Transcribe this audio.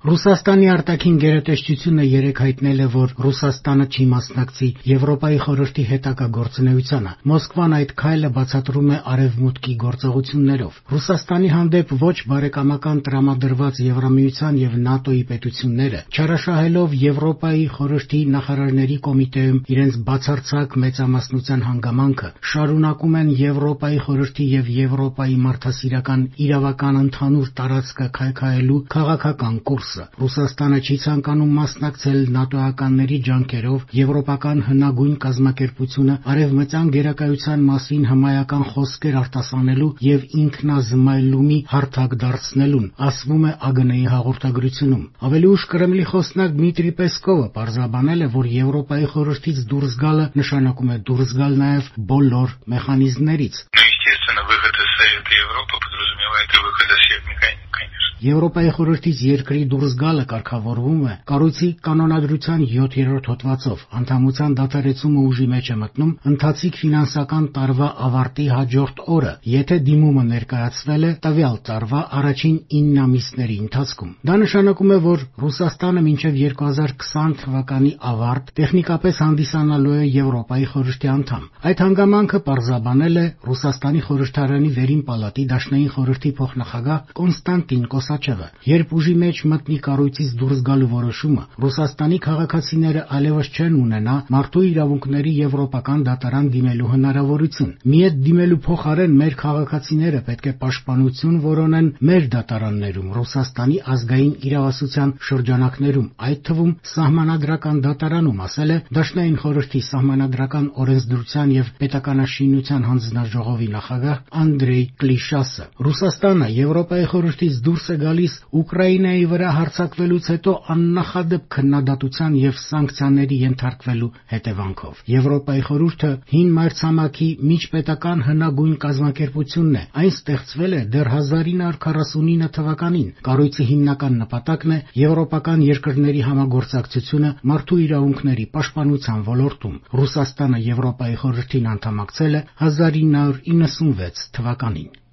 Ռուսաստանի արտաքին գերատեսչությունը երեկ հայտնել է, որ Ռուսաստանը չի մասնակցի Եվրոպայի խորհրդի հետագա գործունեությանը։ Մոսկվան այդ քայլը բացատրում է Արևմուտքի գործողություններով։ Ռուսաստանի հանդեպ ոչ բարեկամական տրամադրված Եվրամիության եւ ՆԱՏՕ-ի պետությունները, չարաշահելով Եվրոպայի խորհրդի նախարարների կոմիտեում իրենց բացարձակ մեծամասնության հանգամանքը, շարունակում են Եվրոպայի խորհրդի եւ Եվրոպայի մարդասիրական իրավական ընդհանուր տարածքը քայքայելու քաղաքական կուրս։ Ռուսաստանը չի ցանկանում մասնակցել նատոյականների ջանքերով եվրոպական հնագույն կազմակերպությունը արևմտյան գերակայության մասին հմայական խոսքեր արտասանելու եւ ինքնազմայլումի հարթակ դարձնելուն, ասվում է ԱԳՆ-ի հաղորդագրությունում։ Ավելի ուշ Կրեմլի խոսնակ Դմիտրի Պեսկովը պարզաբանել է, որ Եվրոպայի խորհրդից դուրս գալը նշանակում է դուրս գալ նաեւ բոլոր մեխանիզմներից։ Եվրոպայի խորհրդից երկրի դուրս գալը կարգավորվում է կառույցի կանոնադրության 7-րդ հոդվածով։ Անդամության դադարեցումը ուժի մեջ է մտնում ընթացիկ ֆինանսական տարվա ավարտի հաջորդ օրը, եթե դիմումը ներկայացվել է տվյալ տարվա առաջին 9 ամիսների ընթացքում։ Դա նշանակում է, որ Ռուսաստանը մինչև 2020 թվականի ավարտ տեխնիկապես հանդիսանալու է Եվրոպայի խորհրդի անդամ։ Այդ հանգամանքը պարզաբանել է Ռուսաստանի խորհրդարանի վերին պալատի դաշնային խորհրդի փոխնախագահ Կոնստանտին Կոսաչևը։ Երբ ուժի մեջ մտնի կառույցից դուրս գալու որոշումը, Ռուսաստանի քաղաքացիները այլևս չեն ունենա մարդու իրավունքների եվրոպական դատարան դիմելու հնարավորություն։ Միետ դիմելու փոխարեն մեր քաղաքացիները պետք է պաշտպանություն որոնեն մեր դատարաններում, Ռուսաստանի ազգային իրավասության շրջանակներում, այդ թվում սահմանադրական դատարանում, ասել է Դաշնային խորհրդի սահմանադրական օրենսդրության եւ պետականաշինության հանձնաժողովի նախագահ Անդրեյ Կլիշասը։ Ռուսաստանը Եվրոպայի խորհրդից դուրս է գալիս Ուկրաինայի վրա հարձակվելուց հետո աննախադեպ քննադատության եւ սանկցիաների ենթարկվելու հետևանքով։ Եվրոպայի խորհուրդը հին մայրցամաքի միջպետական հնագույն կազմակերպությունն է։ Այն ստեղծվել է դեռ 1949 թվականին։ Կառույցի հիմնական նպատակն է եվրոպական երկրների համագործակցությունը մարդու իրավունքների պաշտպանության ոլորտում։ Ռուսաստանը Եվրոպայի խորհրդին անդամակցել է 1996 թվականին։